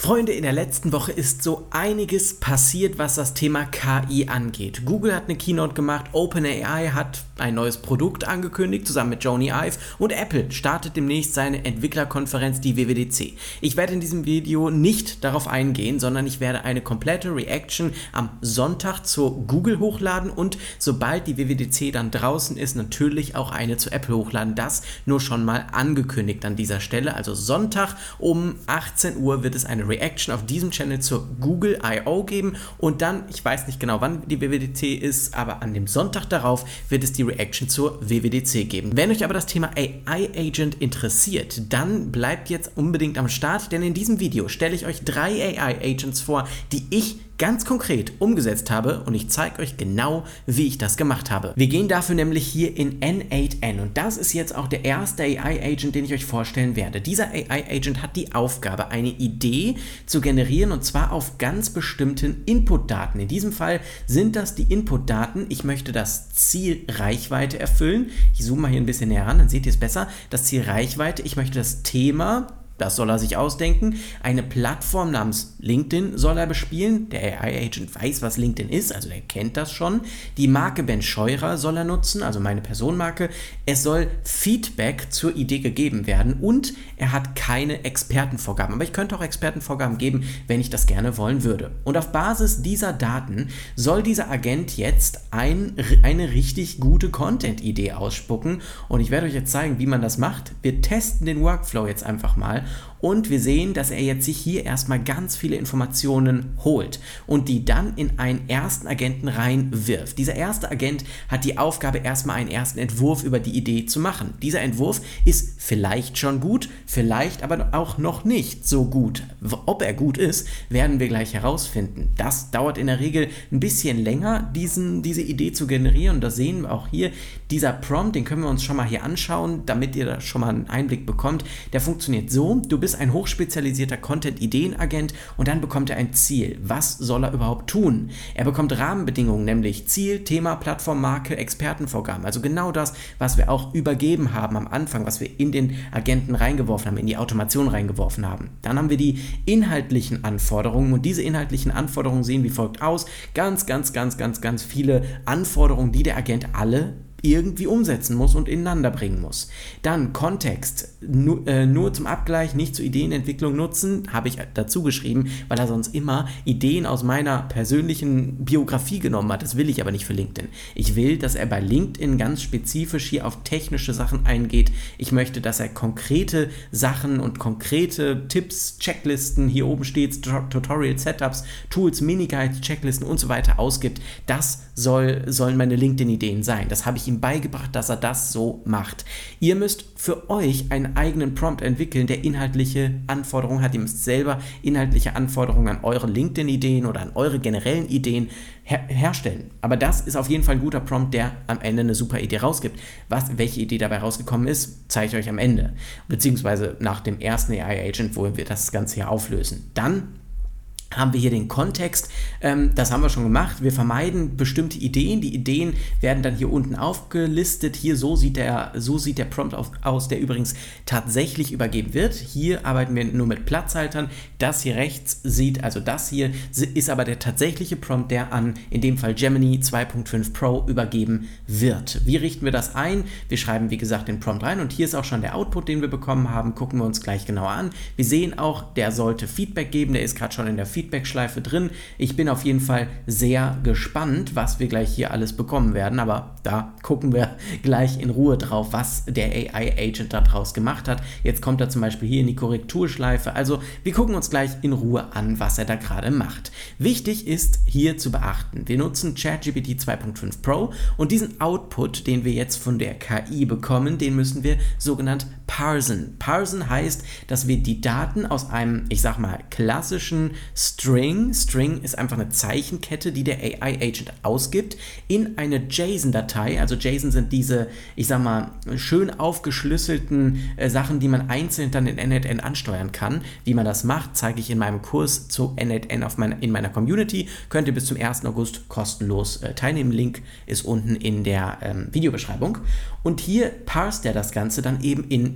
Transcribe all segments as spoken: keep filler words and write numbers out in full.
Freunde, in der letzten Woche ist so einiges passiert, was das Thema K I angeht. Google hat eine Keynote gemacht, OpenAI hat ein neues Produkt angekündigt, zusammen mit Jony Ive, und Apple startet demnächst seine Entwicklerkonferenz, die W W D C. Ich werde in diesem Video nicht darauf eingehen, sondern ich werde eine komplette Reaction am Sonntag zu Google hochladen und sobald die W W D C dann draußen ist, natürlich auch eine zu Apple hochladen. Das nur schon mal angekündigt an dieser Stelle. Also Sonntag um achtzehn Uhr wird es eine Reaction auf diesem Channel zur Google I O geben und dann, ich weiß nicht genau, wann die W W D C ist, aber an dem Sonntag darauf wird es die Reaction zur W W D C geben. Wenn euch aber das Thema A I-Agent interessiert, dann bleibt jetzt unbedingt am Start, denn in diesem Video stelle ich euch drei A I-Agents vor, die ich ganz konkret umgesetzt habe und ich zeige euch genau, wie ich das gemacht habe. Wir gehen dafür nämlich hier in N acht N und das ist jetzt auch der erste A I-Agent, den ich euch vorstellen werde. Dieser A I-Agent hat die Aufgabe, eine Idee zu generieren und zwar auf ganz bestimmten Inputdaten. In diesem Fall sind das die Inputdaten. Ich möchte das Ziel Reichweite erfüllen. Ich zoome mal hier ein bisschen näher ran, dann seht ihr es besser. Das Ziel Reichweite, ich möchte das Thema, das soll er sich ausdenken. Eine Plattform namens LinkedIn soll er bespielen. Der A I-Agent weiß, was LinkedIn ist, also er kennt das schon. Die Marke Ben Scheurer soll er nutzen, also meine Personenmarke. Es soll Feedback zur Idee gegeben werden und er hat keine Expertenvorgaben. Aber ich könnte auch Expertenvorgaben geben, wenn ich das gerne wollen würde. Und auf Basis dieser Daten soll dieser Agent jetzt ein, eine richtig gute Content-Idee ausspucken. Und ich werde euch jetzt zeigen, wie man das macht. Wir testen den Workflow jetzt einfach mal. Und wir sehen, dass er jetzt sich hier erstmal ganz viele Informationen holt und die dann in einen ersten Agenten reinwirft. Dieser erste Agent hat die Aufgabe, erstmal einen ersten Entwurf über die Idee zu machen. Dieser Entwurf ist vielleicht schon gut, vielleicht aber auch noch nicht so gut. Ob er gut ist, werden wir gleich herausfinden. Das dauert in der Regel ein bisschen länger, diesen, diese Idee zu generieren. Und das sehen wir auch hier. Dieser Prompt, den können wir uns schon mal hier anschauen, damit ihr da schon mal einen Einblick bekommt. Der funktioniert so, du bist ein hochspezialisierter Content-Ideenagent und dann bekommt er ein Ziel. Was soll er überhaupt tun? Er bekommt Rahmenbedingungen, nämlich Ziel, Thema, Plattform, Marke, Expertenvorgaben. Also genau das, was wir auch übergeben haben am Anfang, was wir in den Agenten reingeworfen haben, in die Automation reingeworfen haben. Dann haben wir die inhaltlichen Anforderungen und diese inhaltlichen Anforderungen sehen wie folgt aus. Ganz, ganz, ganz, ganz, ganz viele Anforderungen, die der Agent alle irgendwie umsetzen muss und ineinander bringen muss. Dann Kontext, nur, äh, nur zum Abgleich, nicht zur Ideenentwicklung nutzen, habe ich dazu geschrieben, weil er sonst immer Ideen aus meiner persönlichen Biografie genommen hat. Das will ich aber nicht für LinkedIn. Ich will, dass er bei LinkedIn ganz spezifisch hier auf technische Sachen eingeht. Ich möchte, dass er konkrete Sachen und konkrete Tipps, Checklisten, hier oben steht Tutorial, Setups, Tools, Mini-Guides, Checklisten und so weiter ausgibt. Das soll, sollen meine LinkedIn-Ideen sein. Das habe ich ihm beigebracht, dass er das so macht. Ihr müsst für euch einen eigenen Prompt entwickeln, der inhaltliche Anforderungen hat. Ihr müsst selber inhaltliche Anforderungen an eure LinkedIn-Ideen oder an eure generellen Ideen her herstellen. Aber das ist auf jeden Fall ein guter Prompt, der am Ende eine super Idee rausgibt. Was, welche Idee dabei rausgekommen ist, zeige ich euch am Ende. Beziehungsweise nach dem ersten A I-Agent, wo wir das Ganze hier auflösen. Dann haben wir hier den Kontext, ähm, das haben wir schon gemacht, wir vermeiden bestimmte Ideen, die Ideen werden dann hier unten aufgelistet, hier so sieht der, so sieht der Prompt auf, aus, der übrigens tatsächlich übergeben wird, hier arbeiten wir nur mit Platzhaltern, das hier rechts sieht, also das hier ist aber der tatsächliche Prompt, der an, in dem Fall Gemini zwei Punkt fünf Pro übergeben wird. Wie richten wir das ein? Wir schreiben wie gesagt den Prompt rein und hier ist auch schon der Output, den wir bekommen haben, gucken wir uns gleich genauer an. Wir sehen auch, der sollte Feedback geben, der ist gerade schon in der Feedback-Schleife drin. Ich bin auf jeden Fall sehr gespannt, was wir gleich hier alles bekommen werden, aber da gucken wir gleich in Ruhe drauf, was der A I-Agent daraus gemacht hat. Jetzt kommt er zum Beispiel hier in die Korrekturschleife, also wir gucken uns gleich in Ruhe an, was er da gerade macht. Wichtig ist hier zu beachten, wir nutzen ChatGPT zwei Punkt fünf Pro und diesen Output, den wir jetzt von der K I bekommen, den müssen wir sogenannt parsen. Parsen heißt, dass wir die Daten aus einem, ich sag mal, klassischen String, String ist einfach eine Zeichenkette, die der A I-Agent ausgibt, in eine JSON-Datei, also JSON sind diese, ich sag mal, schön aufgeschlüsselten äh, Sachen, die man einzeln dann in N acht N ansteuern kann. Wie man das macht, zeige ich in meinem Kurs zu N acht N auf meine, in meiner Community, könnt ihr bis zum ersten August kostenlos äh, teilnehmen, Link ist unten in der ähm, Videobeschreibung und hier parst er das Ganze dann eben in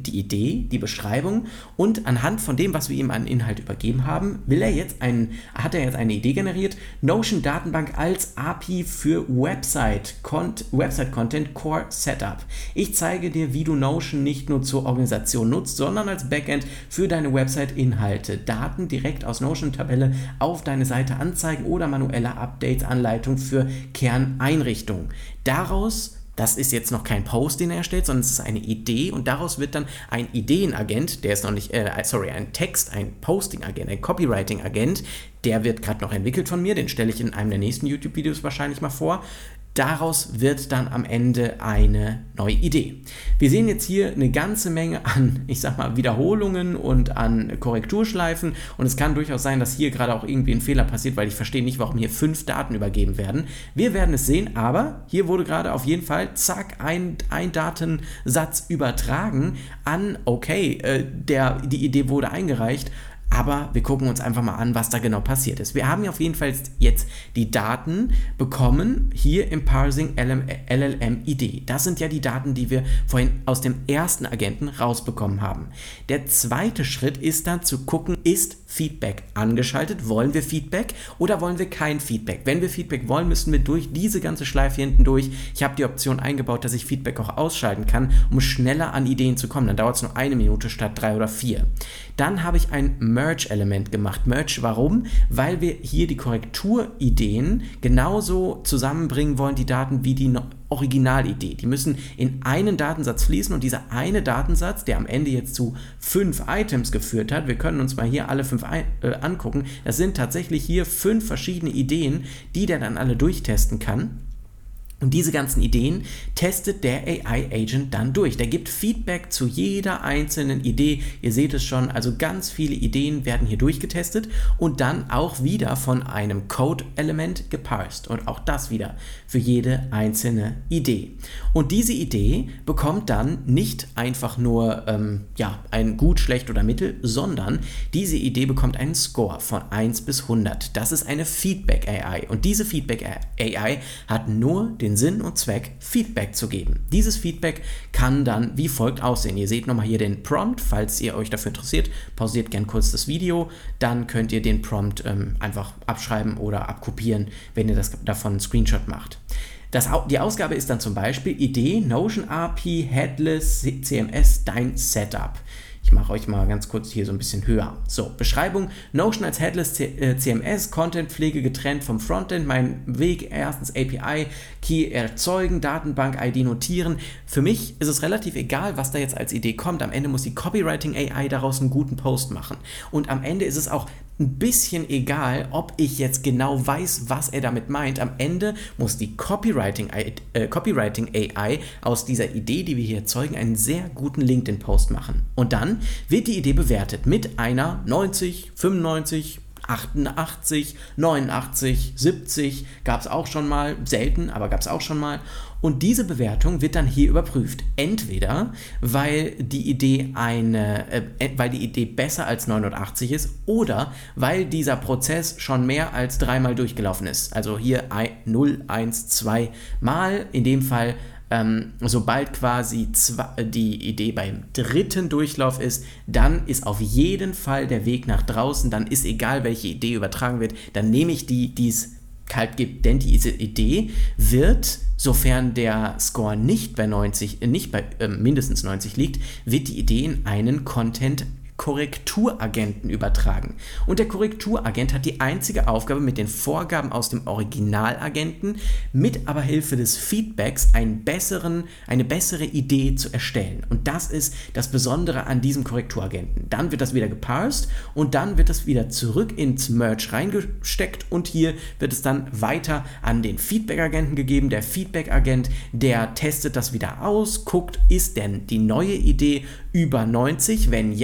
nimmt die Idee, die Beschreibung und anhand von dem, was wir ihm an Inhalt übergeben haben, will er jetzt einen, hat er jetzt eine Idee generiert, Notion Datenbank als A P I für Website, Cont- Website Content Core Setup. Ich zeige dir, wie du Notion nicht nur zur Organisation nutzt, sondern als Backend für deine Website-Inhalte. Daten direkt aus Notion-Tabelle auf deine Seite anzeigen oder manuelle Updates, Anleitung für Kerneinrichtungen. Daraus, das ist jetzt noch kein Post, den er erstellt, sondern es ist eine Idee und daraus wird dann ein Ideenagent, der ist noch nicht, äh, sorry, ein Text, ein Posting-Agent, ein Copywriting-Agent, der wird gerade noch entwickelt von mir, den stelle ich in einem der nächsten YouTube-Videos wahrscheinlich mal vor. Daraus wird dann am Ende eine neue Idee. Wir sehen jetzt hier eine ganze Menge an, ich sag mal, Wiederholungen und an Korrekturschleifen und es kann durchaus sein, dass hier gerade auch irgendwie ein Fehler passiert, weil ich verstehe nicht, warum hier fünf Daten übergeben werden. Wir werden es sehen, aber hier wurde gerade auf jeden Fall, zack, ein, ein Datensatz übertragen an, okay, äh, der, die Idee wurde eingereicht. Aber wir gucken uns einfach mal an, was da genau passiert ist. Wir haben ja auf jeden Fall jetzt die Daten bekommen, hier im Parsing L L M I D. Das sind ja die Daten, die wir vorhin aus dem ersten Agenten rausbekommen haben. Der zweite Schritt ist dann zu gucken, ist Feedback angeschaltet? Wollen wir Feedback oder wollen wir kein Feedback? Wenn wir Feedback wollen, müssen wir durch diese ganze Schleife hier hinten durch. Ich habe die Option eingebaut, dass ich Feedback auch ausschalten kann, um schneller an Ideen zu kommen. Dann dauert es nur eine Minute statt drei oder vier. Dann habe ich ein Merge-Element gemacht. Merge, warum? Weil wir hier die Korrekturideen genauso zusammenbringen wollen, die Daten wie die Originalidee. Die müssen in einen Datensatz fließen und dieser eine Datensatz, der am Ende jetzt zu fünf Items geführt hat, wir können uns mal hier alle fünf ein, äh, angucken, das sind tatsächlich hier fünf verschiedene Ideen, die der dann alle durchtesten kann. Und diese ganzen Ideen testet der A I-Agent dann durch. Der gibt Feedback zu jeder einzelnen Idee. Ihr seht es schon, also ganz viele Ideen werden hier durchgetestet und dann auch wieder von einem Code-Element geparsed. Und auch das wieder für jede einzelne Idee. Und diese Idee bekommt dann nicht einfach nur ähm, ja, ein gut, schlecht oder mittel, sondern diese Idee bekommt einen Score von eins bis hundert. Das ist eine Feedback-A I. Und diese Feedback-A I hat nur den Sinn und Zweck, Feedback zu geben. Dieses Feedback kann dann wie folgt aussehen. Ihr seht nochmal hier den Prompt, falls ihr euch dafür interessiert, pausiert gern kurz das Video, dann könnt ihr den Prompt ähm, einfach abschreiben oder abkopieren, wenn ihr das davon einen Screenshot macht. Das, die Ausgabe ist dann zum Beispiel Idee, Notion A P I, Headless, C M S, dein Setup. Ich mache euch mal ganz kurz hier so ein bisschen höher. So, Beschreibung, Notion als Headless C M S, Contentpflege getrennt vom Frontend, mein Weg, erstens A P I, Key erzeugen, Datenbank, I D notieren. Für mich ist es relativ egal, was da jetzt als Idee kommt. Am Ende muss die Copywriting A I daraus einen guten Post machen. Und am Ende ist es auch ein bisschen egal, ob ich jetzt genau weiß, was er damit meint. Am Ende muss die Copywriting, äh, Copywriting A I aus dieser Idee, die wir hier erzeugen, einen sehr guten LinkedIn-Post machen. Und dann wird die Idee bewertet mit einer neunzig, fünfundneunzig, achtundachtzig, neunundachtzig, siebzig, gab es auch schon mal, selten, aber gab es auch schon mal. Und diese Bewertung wird dann hier überprüft. Entweder, weil die Idee eine, äh, weil die Idee besser als neunundachtzig ist oder weil dieser Prozess schon mehr als dreimal durchgelaufen ist. Also hier null, eins, zwei Mal, in dem Fall Ähm, sobald quasi zwei, die Idee beim dritten Durchlauf ist, dann ist auf jeden Fall der Weg nach draußen, dann ist egal, welche Idee übertragen wird, dann nehme ich die, die es kalt gibt, denn diese Idee wird, sofern der Score nicht bei neunzig, nicht bei äh, mindestens neunzig liegt, wird die Idee in einen Content Korrekturagenten übertragen. Und der Korrekturagent hat die einzige Aufgabe, mit den Vorgaben aus dem Originalagenten, mit aber Hilfe des Feedbacks einen besseren, eine bessere Idee zu erstellen. Und das ist das Besondere an diesem Korrekturagenten. Dann wird das wieder geparsed und dann wird das wieder zurück ins Merge reingesteckt und hier wird es dann weiter an den Feedback-Agenten gegeben. Der Feedback-Agent, der testet das wieder aus, guckt, ist denn die neue Idee über neunzig? Wenn ja, dann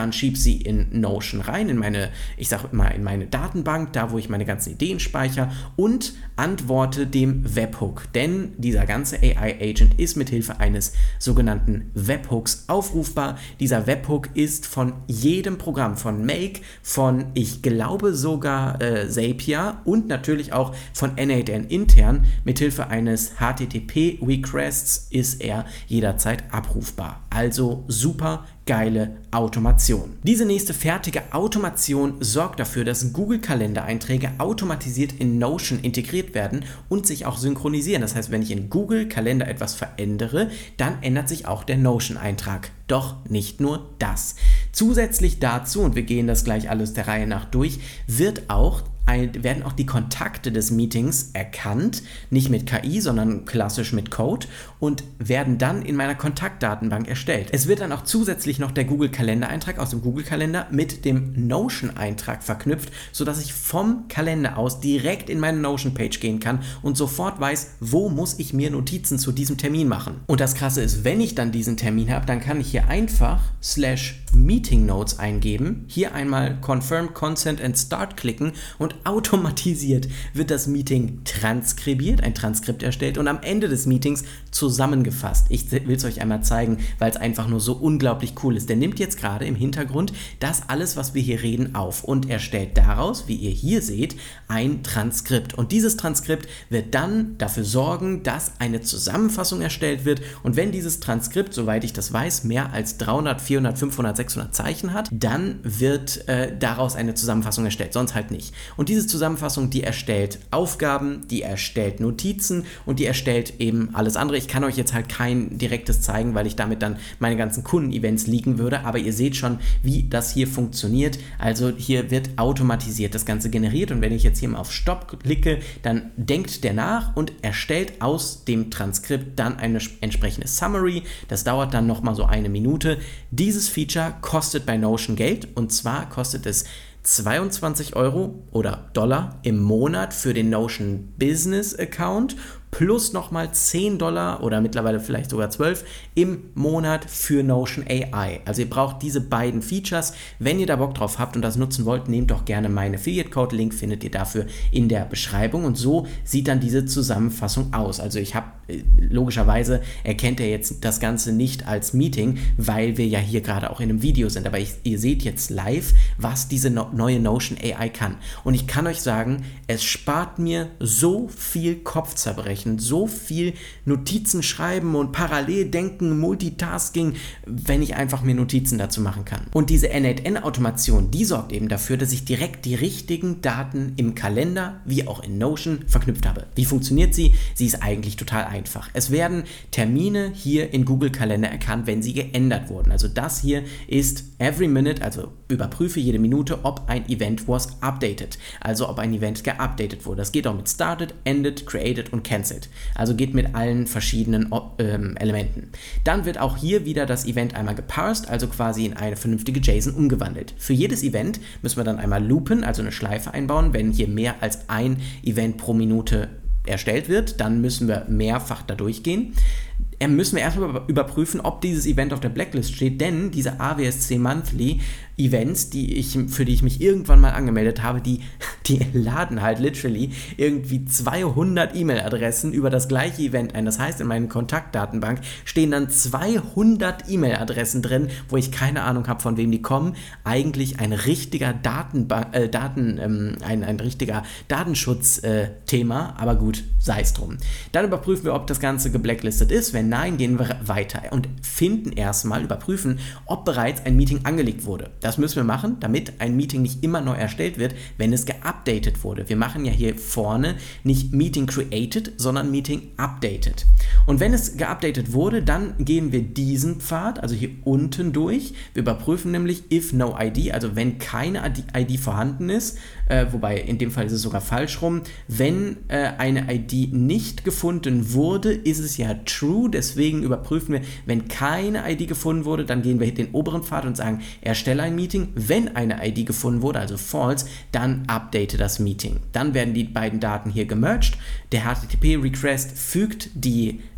dann schiebe sie in Notion rein, in meine, ich sage immer, in meine Datenbank, da wo ich meine ganzen Ideen speichere und antworte dem Webhook. Denn dieser ganze A I-Agent ist mithilfe eines sogenannten Webhooks aufrufbar. Dieser Webhook ist von jedem Programm, von Make, von, ich glaube sogar äh, Zapier und natürlich auch von N acht N intern, mithilfe eines H T T P-Requests ist er jederzeit abrufbar. Also super geile Automation. Diese nächste fertige Automation sorgt dafür, dass Google-Kalendereinträge automatisiert in Notion integriert werden und sich auch synchronisieren. Das heißt, wenn ich in Google-Kalender etwas verändere, dann ändert sich auch der Notion-Eintrag. Doch nicht nur das. Zusätzlich dazu, und wir gehen das gleich alles der Reihe nach durch, wird auch werden auch die Kontakte des Meetings erkannt, nicht mit K I, sondern klassisch mit Code und werden dann in meiner Kontaktdatenbank erstellt. Es wird dann auch zusätzlich noch der Google-Kalender-Eintrag aus dem Google-Kalender mit dem Notion-Eintrag verknüpft, sodass ich vom Kalender aus direkt in meine Notion-Page gehen kann und sofort weiß, wo muss ich mir Notizen zu diesem Termin machen. Und das Krasse ist, wenn ich dann diesen Termin habe, dann kann ich hier einfach slash Meeting Notes eingeben, hier einmal Confirm Consent and Start klicken und automatisiert wird das Meeting transkribiert, ein Transkript erstellt und am Ende des Meetings zusammengefasst. Ich will es euch einmal zeigen, weil es einfach nur so unglaublich cool ist. Der nimmt jetzt gerade im Hintergrund das alles, was wir hier reden, auf und erstellt daraus, wie ihr hier seht, ein Transkript. Und dieses Transkript wird dann dafür sorgen, dass eine Zusammenfassung erstellt wird und wenn dieses Transkript, soweit ich das weiß, mehr als dreihundert, vierhundert, fünfhundert, sechshundert Zeichen hat, dann wird äh, daraus eine Zusammenfassung erstellt, sonst halt nicht. Und diese Zusammenfassung, die erstellt Aufgaben, die erstellt Notizen und die erstellt eben alles andere. Ich kann euch jetzt halt kein direktes zeigen, weil ich damit dann meine ganzen Kunden-Events liegen würde, aber ihr seht schon, wie das hier funktioniert. Also hier wird automatisiert das Ganze generiert und wenn ich jetzt hier mal auf Stopp klicke, dann denkt der nach und erstellt aus dem Transkript dann eine entsprechende Summary. Das dauert dann nochmal so eine Minute. Dieses Feature kostet bei Notion Geld und zwar kostet es zweiundzwanzig Euro oder Dollar im Monat für den Notion Business Account plus nochmal zehn Dollar oder mittlerweile vielleicht sogar zwölf im Monat für Notion A I. Also ihr braucht diese beiden Features. Wenn ihr da Bock drauf habt und das nutzen wollt, nehmt doch gerne meinen Affiliate-Code. Link findet ihr dafür in der Beschreibung und so sieht dann diese Zusammenfassung aus. Also ich habe, logischerweise erkennt ihr jetzt das Ganze nicht als Meeting, weil wir ja hier gerade auch in einem Video sind, aber ich, ihr seht jetzt live, was diese no- neue Notion A I kann. Und ich kann euch sagen, es spart mir so viel Kopfzerbrechen, so viel Notizen schreiben und parallel denken, Multitasking, wenn ich einfach mir Notizen dazu machen kann. Und diese N acht N-Automation, die sorgt eben dafür, dass ich direkt die richtigen Daten im Kalender wie auch in Notion verknüpft habe. Wie funktioniert sie? Sie ist eigentlich total einfach. Es werden Termine hier in Google Kalender erkannt, wenn sie geändert wurden. Also das hier ist every minute, also überprüfe jede Minute, ob ein Event was updated, also ob ein Event geupdatet wurde. Das geht auch mit started, ended, created und cancelled. Also geht mit allen verschiedenen ähm, Elementen. Dann wird auch hier wieder das Event einmal geparsed, also quasi in eine vernünftige JSON umgewandelt. Für jedes Event müssen wir dann einmal loopen, also eine Schleife einbauen. Wenn hier mehr als ein Event pro Minute erstellt wird, dann müssen wir mehrfach da durchgehen. Müssen wir erstmal überprüfen, ob dieses Event auf der Blacklist steht, denn diese A W S C Monthly Events, die ich, für die ich mich irgendwann mal angemeldet habe, die, die laden halt literally irgendwie zweihundert E-Mail-Adressen über das gleiche Event ein. Das heißt, in meiner Kontaktdatenbank stehen dann zweihundert E-Mail-Adressen drin, wo ich keine Ahnung habe, von wem die kommen. Eigentlich ein richtiger Datenbank, äh, Daten, ähm, ein, ein richtiger Datenschutzthema, äh, aber gut, sei es drum. Dann überprüfen wir, ob das Ganze geblacklistet ist. Wenn nein, gehen wir weiter und finden erstmal, überprüfen, ob bereits ein Meeting angelegt wurde. Das müssen wir machen, damit ein Meeting nicht immer neu erstellt wird, wenn es geupdatet wurde. Wir machen ja hier vorne nicht Meeting created, sondern Meeting updated. Und wenn es geupdatet wurde, dann gehen wir diesen Pfad, also hier unten durch. Wir überprüfen nämlich if no I D, also wenn keine I D vorhanden ist, äh, wobei in dem Fall ist es sogar falsch rum. Wenn äh, eine I D nicht gefunden wurde, ist es ja true, deswegen überprüfen wir, wenn keine I D gefunden wurde, dann gehen wir den oberen Pfad und sagen, erstelle ein Meeting. Wenn eine I D gefunden wurde, also false, dann update das Meeting. Dann werden die beiden Daten hier gemerged. Der H T T P-Request fügt die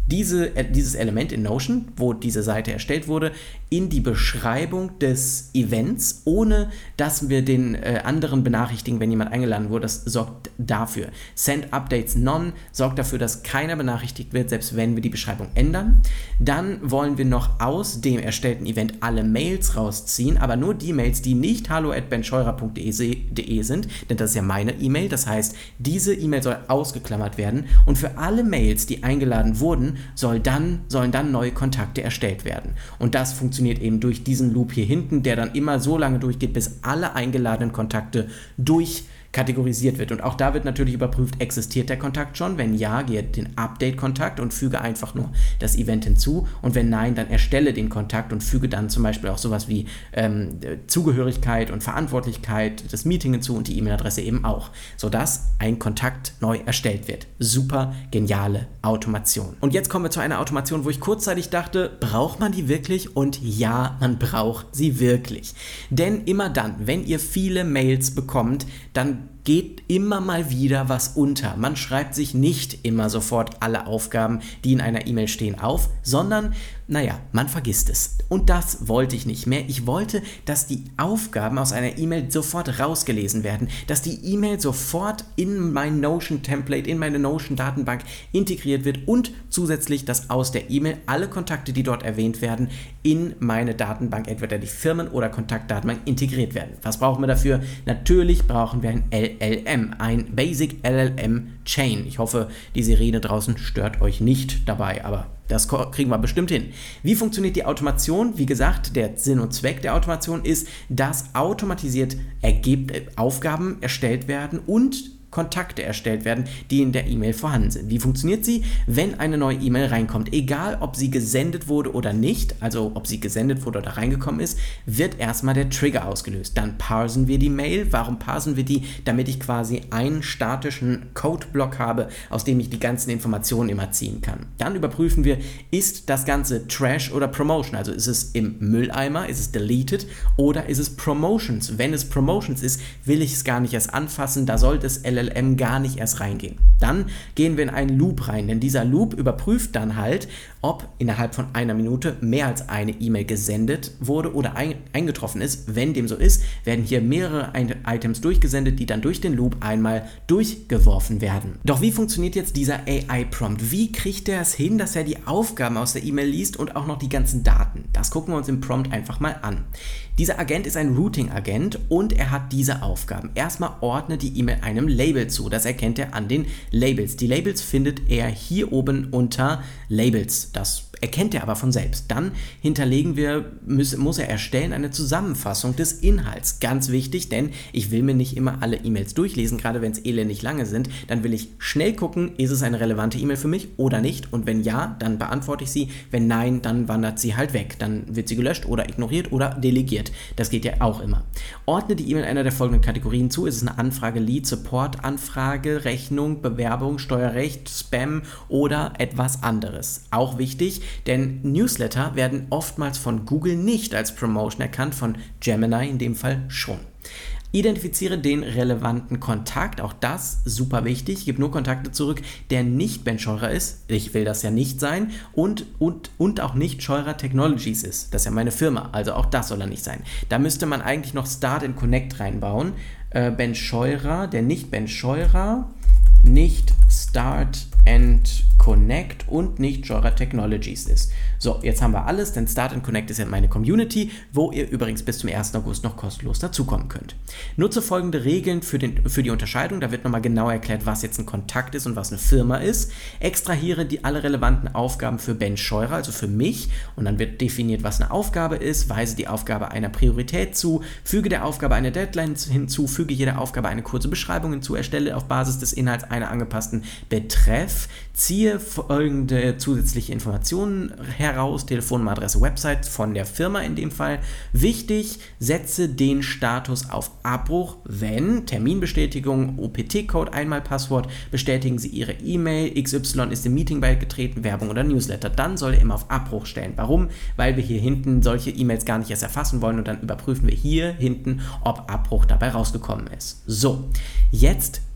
diese, äh, dieses Element in Notion, wo diese Seite erstellt wurde, in die Beschreibung des Events, ohne dass wir den äh, anderen benachrichtigen, wenn jemand eingeladen wurde. Das sorgt dafür. Send Updates None sorgt dafür, dass keiner benachrichtigt wird, selbst wenn wir die Beschreibung ändern. Dann wollen wir noch aus dem erstellten Event alle Mails rausziehen, aber nur die Mails, die nicht hallo at benscheurer punkt de sind, denn das ist ja meine E-Mail. Das heißt, diese E-Mail soll ausgeklammert werden und für alle Mails, die eingeladen wurden, soll dann, sollen dann neue Kontakte erstellt werden. Und das funktioniert eben durch diesen Loop hier hinten, der dann immer so lange durchgeht, bis alle eingeladenen Kontakte durchkategorisiert wird. Und auch da wird natürlich überprüft, existiert der Kontakt schon? Wenn ja, gehe den Update-Kontakt und füge einfach nur das Event hinzu. Und wenn nein, dann erstelle den Kontakt und füge dann zum Beispiel auch sowas wie ähm, Zugehörigkeit und Verantwortlichkeit des Meetings hinzu und die E-Mail-Adresse eben auch, sodass ein Kontakt neu erstellt wird. Super geniale Automation. Und jetzt kommen wir zu einer Automation, wo ich kurzzeitig dachte, braucht man die wirklich? Und ja, man braucht sie wirklich. Denn immer dann, wenn ihr viele Mails bekommt, dann geht immer mal wieder was unter. Man schreibt sich nicht immer sofort alle Aufgaben, die in einer E-Mail stehen, auf, sondern, naja, man vergisst es. Und das wollte ich nicht mehr. Ich wollte, dass die Aufgaben aus einer E-Mail sofort rausgelesen werden, dass die E-Mail sofort in mein Notion-Template, in meine Notion-Datenbank integriert wird und zusätzlich, dass aus der E-Mail alle Kontakte, die dort erwähnt werden, in meine Datenbank, entweder die Firmen- oder Kontaktdatenbank, integriert werden. Was brauchen wir dafür? Natürlich brauchen wir ein L L M, ein Basic L L M Chain. Ich hoffe, die Sirene draußen stört euch nicht dabei, aber das kriegen wir bestimmt hin. Wie funktioniert die Automation? Wie gesagt, der Sinn und Zweck der Automation ist, dass automatisiert Ergeb- Aufgaben erstellt werden und Kontakte erstellt werden, die in der E-Mail vorhanden sind. Wie funktioniert sie? Wenn eine neue E-Mail reinkommt, egal ob sie gesendet wurde oder nicht, also ob sie gesendet wurde oder reingekommen ist, wird erstmal der Trigger ausgelöst. Dann parsen wir die Mail. Warum parsen wir die? Damit ich quasi einen statischen Codeblock habe, aus dem ich die ganzen Informationen immer ziehen kann. Dann überprüfen wir, ist das Ganze Trash oder Promotion? Also ist es im Mülleimer, ist es deleted oder ist es Promotions? Wenn es Promotions ist, will ich es gar nicht erst anfassen, da sollte es L L M gar nicht erst reingehen. Dann gehen wir in einen Loop rein, denn dieser Loop überprüft dann halt, ob innerhalb von einer Minute mehr als eine E-Mail gesendet wurde oder ein, eingetroffen ist. Wenn dem so ist, werden hier mehrere Items durchgesendet, die dann durch den Loop einmal durchgeworfen werden. Doch wie funktioniert jetzt dieser A I-Prompt? Wie kriegt er es hin, dass er die Aufgaben aus der E-Mail liest und auch noch die ganzen Daten? Das gucken wir uns im Prompt einfach mal an. Dieser Agent ist ein Routing-Agent und er hat diese Aufgaben. Erstmal ordnet die E-Mail einem Label zu. Das erkennt er an den Labels. Die Labels findet er hier oben unter Labels. Das erkennt er aber von selbst. Dann hinterlegen wir, muss, muss er erstellen eine Zusammenfassung des Inhalts. Ganz wichtig, denn ich will mir nicht immer alle E-Mails durchlesen, gerade wenn es elendig lange sind. Dann will ich schnell gucken, ist es eine relevante E-Mail für mich oder nicht? Und wenn ja, dann beantworte ich sie. Wenn nein, dann wandert sie halt weg. Dann wird sie gelöscht oder ignoriert oder delegiert. Das geht ja auch immer. Ordne die E-Mail einer der folgenden Kategorien zu. Ist es eine Anfrage, Lead, Support, Anfrage, Rechnung, Bewerbung, Steuerrecht, Spam oder etwas anderes? Auch wichtig, denn Newsletter werden oftmals von Google nicht als Promotion erkannt, von Gemini in dem Fall schon. Identifiziere den relevanten Kontakt, auch das super wichtig. Gib nur Kontakte zurück, der nicht Ben Scheurer ist. Ich will das ja nicht sein. Und, und, und auch nicht Scheurer Technologies ist. Das ist ja meine Firma, also auch das soll er nicht sein. Da müsste man eigentlich noch Start and Connect reinbauen. Äh, Ben Scheurer, der nicht Ben Scheurer, nicht Start and Connect und nicht Scheurer Technologies ist. So, jetzt haben wir alles, denn Start and Connect ist ja meine Community, wo ihr übrigens bis zum ersten August noch kostenlos dazukommen könnt. Nutze folgende Regeln für, den, für die Unterscheidung, da wird nochmal genau erklärt, was jetzt ein Kontakt ist und was eine Firma ist. Extrahiere die alle relevanten Aufgaben für Ben Scheurer, also für mich, und dann wird definiert, was eine Aufgabe ist, weise die Aufgabe einer Priorität zu, füge der Aufgabe eine Deadline hinzu, füge jeder Aufgabe eine kurze Beschreibung hinzu, erstelle auf Basis des Inhalts einer angepassten Betreff, ziehe folgende zusätzliche Informationen heraus, Telefonnummer, Adresse, Website von der Firma in dem Fall. Wichtig, setze den Status auf Abbruch, wenn Terminbestätigung, O P T-Code, einmal Passwort, bestätigen Sie Ihre E-Mail, X Y ist im Meeting beigetreten, Werbung oder Newsletter. Dann soll er immer auf Abbruch stellen. Warum? Weil wir hier hinten solche E-Mails gar nicht erst erfassen wollen und dann überprüfen wir hier hinten, ob Abbruch dabei rausgekommen ist. So, jetzt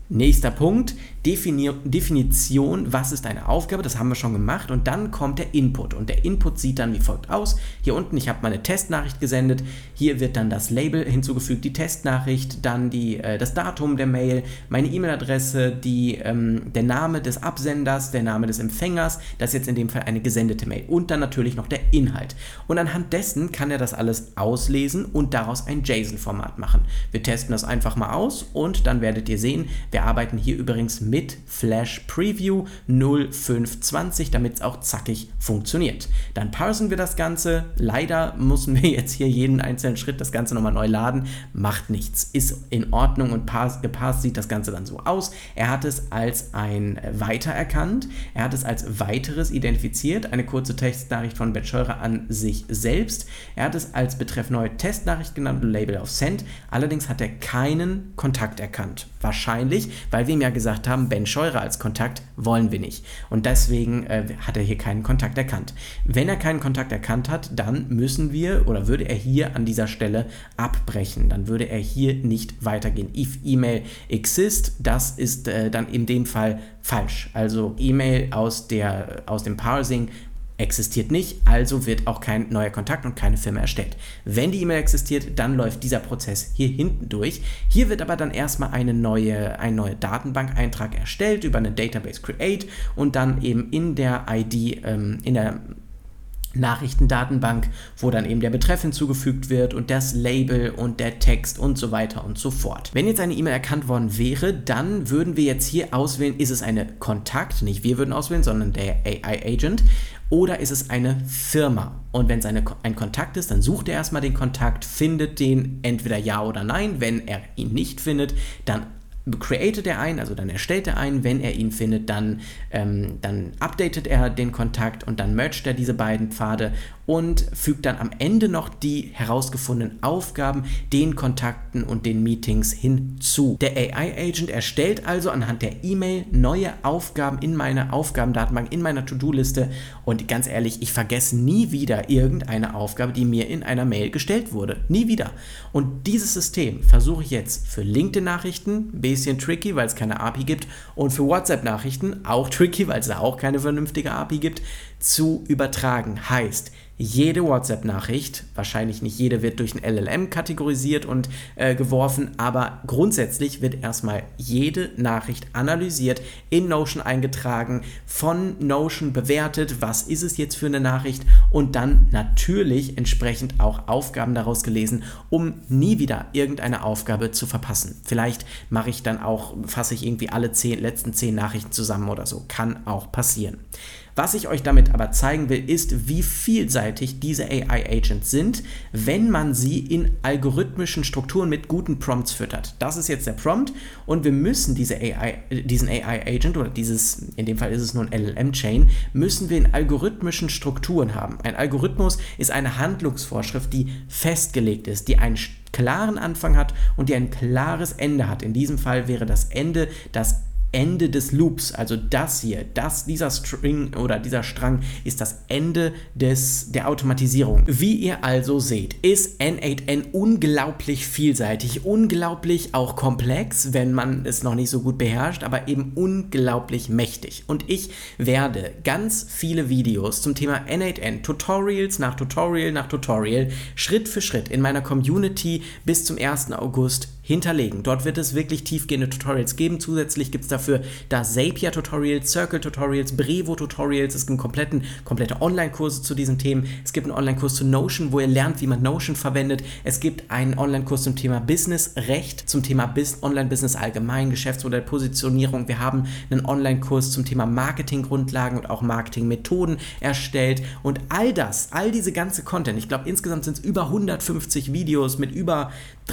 Nächster Punkt, Defini- Definition, was ist eine Aufgabe, das haben wir schon gemacht und dann kommt der Input und der Input sieht dann wie folgt aus. Hier unten, ich habe meine Testnachricht gesendet, hier wird dann das Label hinzugefügt, die Testnachricht, dann die, äh, das Datum der Mail, meine E-Mail-Adresse, die, ähm, der Name des Absenders, der Name des Empfängers, das ist jetzt in dem Fall eine gesendete Mail und dann natürlich noch der Inhalt. Und anhand dessen kann er das alles auslesen und daraus ein JSON-Format machen. Wir testen das einfach mal aus und dann werdet ihr sehen, wir arbeiten hier übrigens mit Flash Preview null fünf zwanzig, damit es auch zackig funktioniert. Dann parsen wir das Ganze. Leider müssen wir jetzt hier jeden einzelnen Schritt das Ganze nochmal neu laden. Macht nichts. Ist in Ordnung und pars- geparst sieht das Ganze dann so aus. Er hat es als ein Weiter erkannt. Er hat es als weiteres identifiziert. Eine kurze Textnachricht von Ben Scheurer an sich selbst. Er hat es als Betreff neue Testnachricht genannt und Label auf Send. Allerdings hat er keinen Kontakt erkannt. Wahrscheinlich, weil wir ihm ja gesagt haben, Ben Scheurer als Kontakt wollen wir nicht. Und deswegen äh, hat er hier keinen Kontakt erkannt. Wenn er keinen Kontakt erkannt hat, dann müssen wir oder würde er hier an dieser Stelle abbrechen. Dann würde er hier nicht weitergehen. If email exist, das ist äh, dann in dem Fall falsch. Also E-Mail aus, der, aus dem Parsing existiert nicht, also wird auch kein neuer Kontakt und keine Firma erstellt. Wenn die E-Mail existiert, dann läuft dieser Prozess hier hinten durch. Hier wird aber dann erstmal eine neue, ein neuer Datenbank-Eintrag erstellt über eine Database Create und dann eben in der I D, ähm, in der Nachrichtendatenbank, wo dann eben der Betreff hinzugefügt wird und das Label und der Text und so weiter und so fort. Wenn jetzt eine E-Mail erkannt worden wäre, dann würden wir jetzt hier auswählen, ist es eine Kontakt, nicht wir würden auswählen, sondern der A I-Agent, oder ist es eine Firma? Und wenn es eine, ein Kontakt ist, dann sucht er erstmal den Kontakt, findet den entweder ja oder nein. Wenn er ihn nicht findet, dann createt er einen, also dann erstellt er einen, wenn er ihn findet, dann, ähm, dann updatet er den Kontakt und dann mergt er diese beiden Pfade und fügt dann am Ende noch die herausgefundenen Aufgaben den Kontakten und den Meetings hinzu. Der A I-Agent erstellt also anhand der E-Mail neue Aufgaben in meiner Aufgabendatenbank, in meiner To-Do-Liste und ganz ehrlich, ich vergesse nie wieder irgendeine Aufgabe, die mir in einer Mail gestellt wurde. Nie wieder. Und dieses System versuche ich jetzt für LinkedIn-Nachrichten, bisschen tricky, weil es keine A P I gibt, und für WhatsApp-Nachrichten auch tricky, weil es da auch keine vernünftige A P I gibt, zu übertragen. Heißt, jede WhatsApp-Nachricht, wahrscheinlich nicht jede wird durch ein L L M kategorisiert und äh, geworfen, aber grundsätzlich wird erstmal jede Nachricht analysiert, in Notion eingetragen, von Notion bewertet, was ist es jetzt für eine Nachricht und dann natürlich entsprechend auch Aufgaben daraus gelesen, um nie wieder irgendeine Aufgabe zu verpassen. Vielleicht mache ich dann auch, fasse ich irgendwie alle zehn, letzten zehn Nachrichten zusammen oder so, kann auch passieren. Was ich euch damit aber zeigen will, ist, wie vielseitig diese A I-Agents sind, wenn man sie in algorithmischen Strukturen mit guten Prompts füttert. Das ist jetzt der Prompt und wir müssen diese A I, diesen A I-Agent oder dieses, in dem Fall ist es nur ein L L M-Chain, müssen wir in algorithmischen Strukturen haben. Ein Algorithmus ist eine Handlungsvorschrift, die festgelegt ist, die einen klaren Anfang hat und die ein klares Ende hat. In diesem Fall wäre das Ende das Ende des Loops, also das hier, das, dieser String oder dieser Strang ist das Ende des, der Automatisierung. Wie ihr also seht, ist N acht N unglaublich vielseitig, unglaublich auch komplex, wenn man es noch nicht so gut beherrscht, aber eben unglaublich mächtig. Und ich werde ganz viele Videos zum Thema N acht N, Tutorials nach Tutorial nach Tutorial, Schritt für Schritt in meiner Community bis zum ersten August hinterlegen. Dort wird es wirklich tiefgehende Tutorials geben. Zusätzlich gibt es dafür da Zapier-Tutorials, Circle-Tutorials, Brevo-Tutorials. Es gibt kompletten, komplette Online-Kurse zu diesen Themen. Es gibt einen Online-Kurs zu Notion, wo ihr lernt, wie man Notion verwendet. Es gibt einen Online-Kurs zum Thema Business-Recht, zum Thema Bis- Online-Business allgemein, Geschäftsmodell, Positionierung. Wir haben einen Online-Kurs zum Thema Marketing-Grundlagen und auch Marketing-Methoden erstellt. Und all das, all diese ganze Content, ich glaube insgesamt sind es über hundertfünfzig Videos mit über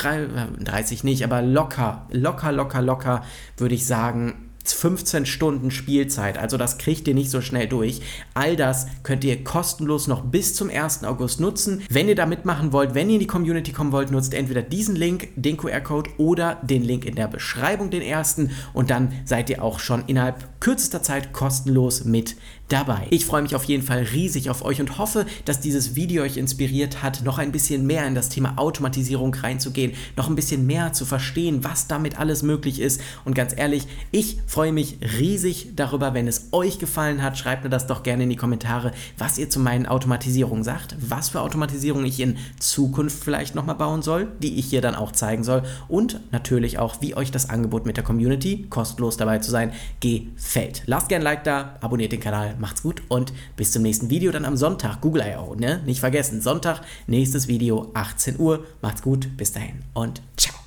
dreißig nicht, aber locker, locker, locker, locker, würde ich sagen, fünfzehn Stunden Spielzeit, also das kriegt ihr nicht so schnell durch. All das könnt ihr kostenlos noch bis zum ersten August nutzen. Wenn ihr da mitmachen wollt, wenn ihr in die Community kommen wollt, nutzt entweder diesen Link, den Q R-Code oder den Link in der Beschreibung, den ersten, und dann seid ihr auch schon innerhalb kürzester Zeit kostenlos mit dabei. Ich freue mich auf jeden Fall riesig auf euch und hoffe, dass dieses Video euch inspiriert hat, noch ein bisschen mehr in das Thema Automatisierung reinzugehen, noch ein bisschen mehr zu verstehen, was damit alles möglich ist. Und ganz ehrlich, ich freue mich riesig darüber, wenn es euch gefallen hat. Schreibt mir das doch gerne in die Kommentare, was ihr zu meinen Automatisierungen sagt, was für Automatisierung ich in Zukunft vielleicht nochmal bauen soll, die ich hier dann auch zeigen soll und natürlich auch, wie euch das Angebot mit der Community, kostenlos dabei zu sein, gefällt. Lasst gerne ein Like da, abonniert den Kanal, macht's gut und bis zum nächsten Video dann am Sonntag, Google I O, ne? Nicht vergessen, Sonntag, nächstes Video, achtzehn Uhr. Macht's gut, bis dahin und ciao.